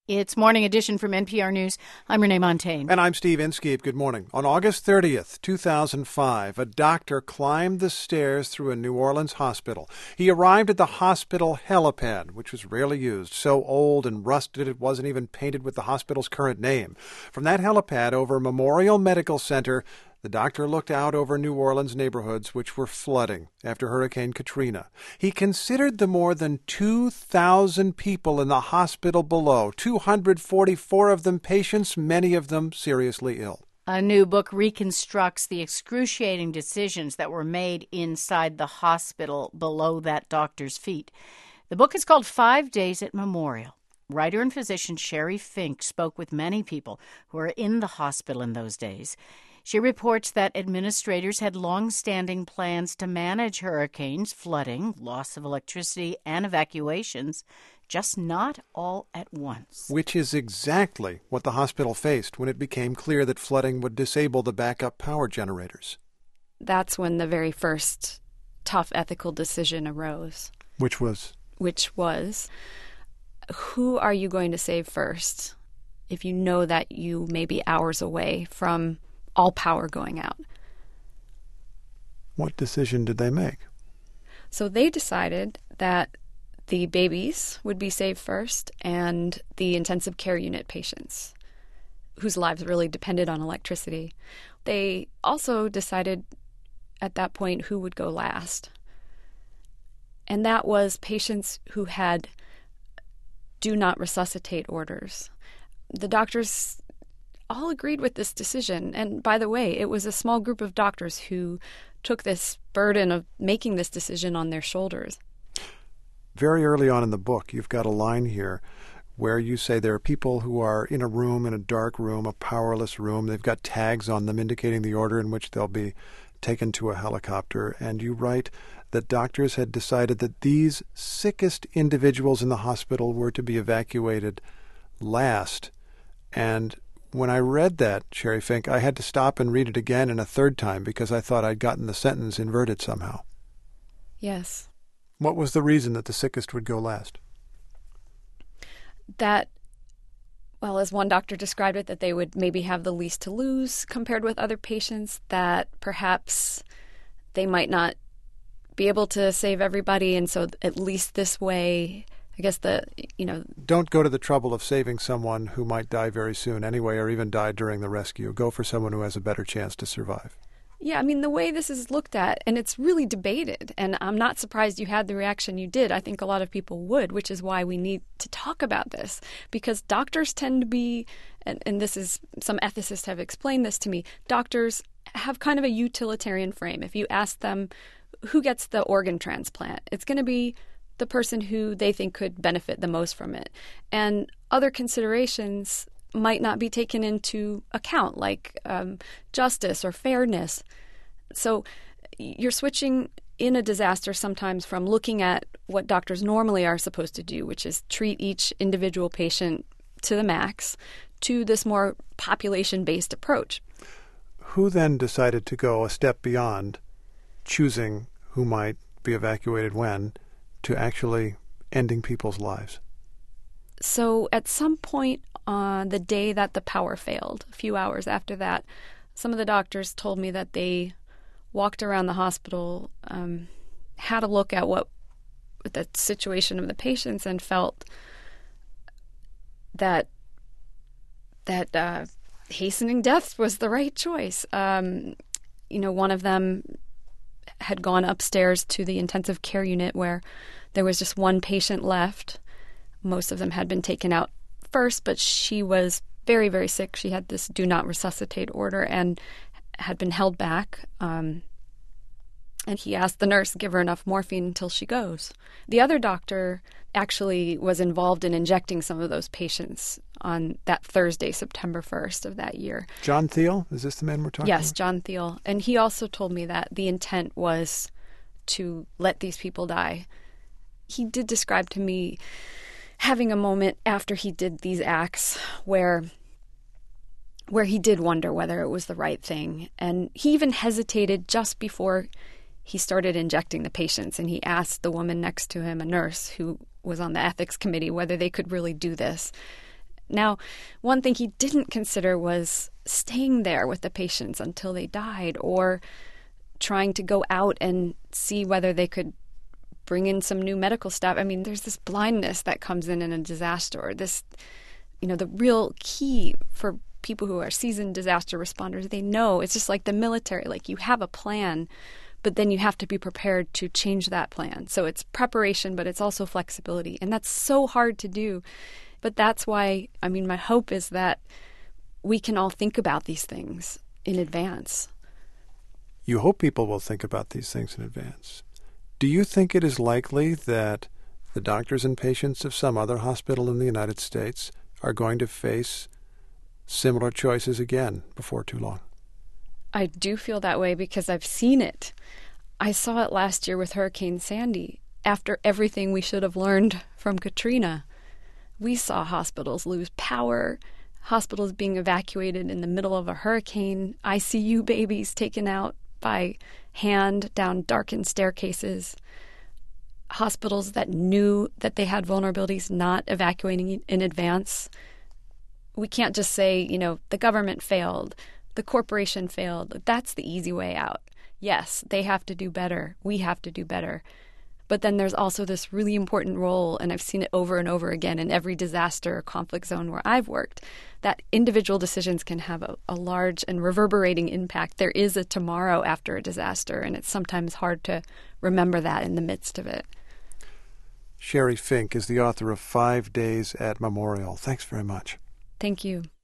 It's Morning Edition from NPR News. I'm Renee Montagne. And I'm Steve Inskeep. Good morning. On August 30th, 2005, a doctor climbed the stairs through a New Orleans hospital. He arrived at the hospital helipad, which was rarely used, so old and rusted it wasn't even painted with the hospital's current name. From that helipad over Memorial Medical Center, the doctor looked out over New Orleans neighborhoods which were flooding after Hurricane Katrina. He considered the more than 2,000 people in the hospital below, 244 of them patients, many of them seriously ill. A new book reconstructs the excruciating decisions that were made inside the hospital below that doctor's feet. The book is called 5 Days at Memorial. Writer and physician Sherry Fink spoke with many people who were in the hospital in those days. She reports that administrators had long-standing plans to manage hurricanes, flooding, loss of electricity, and evacuations, just not all at once. Which is exactly what the hospital faced when it became clear that flooding would disable the backup power generators. That's when the very first tough ethical decision arose. Which was, who are you going to save first if you know that you may be hours away from all power going out? What decision did they make? So they decided that the babies would be saved first and the intensive care unit patients whose lives really depended on electricity. They also decided at that point who would go last. And that was patients who had do not resuscitate orders. The doctors all agreed with this decision. And by the way, it was a small group of doctors who took this burden of making this decision on their shoulders. Very early on in the book, you've got a line here where you say there are people who are in a room, in a dark room, a powerless room. They've got tags on them indicating the order in which they'll be taken to a helicopter. And you write that doctors had decided that these sickest individuals in the hospital were to be evacuated last. And when I read that, Sherry Fink, I had to stop and read it again and a third time because I thought I'd gotten the sentence inverted somehow. Yes. What was the reason that the sickest would go last? That, well, as one doctor described it, that they would maybe have the least to lose compared with other patients, that perhaps they might not be able to save everybody, and so at least this way, I guess Don't go to the trouble of saving someone who might die very soon anyway, or even die during the rescue. Go for someone who has a better chance to survive. Yeah, I mean, the way this is looked at, and it's really debated, and I'm not surprised you had the reaction you did. I think a lot of people would, which is why we need to talk about this, because doctors tend to be, and this is, some ethicists have explained this to me, doctors have kind of a utilitarian frame. If you ask them who gets the organ transplant, it's going to be the person who they think could benefit the most from it. And other considerations might not be taken into account, like justice or fairness. So you're switching in a disaster sometimes from looking at what doctors normally are supposed to do, which is treat each individual patient to the max, to this more population-based approach. Who then decided to go a step beyond choosing who might be evacuated when, to actually ending people's lives? So at some point on the day that the power failed, a few hours after that, some of the doctors told me that they walked around the hospital, had a look at what the situation of the patients, and felt that hastening death was the right choice. One of them had gone upstairs to the intensive care unit where there was just one patient left. Most of them had been taken out first, but she was very, very sick. She had this do not resuscitate order and had been held back. And he asked the nurse to give her enough morphine until she goes. The other doctor actually was involved in injecting some of those patients on that Thursday, September 1st of that year. John Thiel? Is this the man we're talking about? Yes, John Thiel. And he also told me that the intent was to let these people die. He did describe to me having a moment after he did these acts where he did wonder whether it was the right thing. And he even hesitated just before he started injecting the patients, and he asked the woman next to him, a nurse who was on the ethics committee, whether they could really do this. Now, one thing he didn't consider was staying there with the patients until they died, or trying to go out and see whether they could bring in some new medical staff. I mean, there's this blindness that comes in a disaster, or this, the real key for people who are seasoned disaster responders, they know it's just like the military, like you have a plan, but then you have to be prepared to change that plan. So it's preparation, but it's also flexibility. And that's so hard to do. But that's why, my hope is that we can all think about these things in advance. You hope people will think about these things in advance. Do you think it is likely that the doctors and patients of some other hospital in the United States are going to face similar choices again before too long? I do feel that way because I've seen it. I saw it last year with Hurricane Sandy. After everything we should have learned from Katrina, we saw hospitals lose power, hospitals being evacuated in the middle of a hurricane, ICU babies taken out by hand down darkened staircases, hospitals that knew that they had vulnerabilities not evacuating in advance. We can't just say, the government failed, the corporation failed. That's the easy way out. Yes, they have to do better. We have to do better. But then there's also this really important role, and I've seen it over and over again in every disaster or conflict zone where I've worked, that individual decisions can have a large and reverberating impact. There is a tomorrow after a disaster, and it's sometimes hard to remember that in the midst of it. Sherry Fink is the author of 5 Days at Memorial. Thanks very much. Thank you.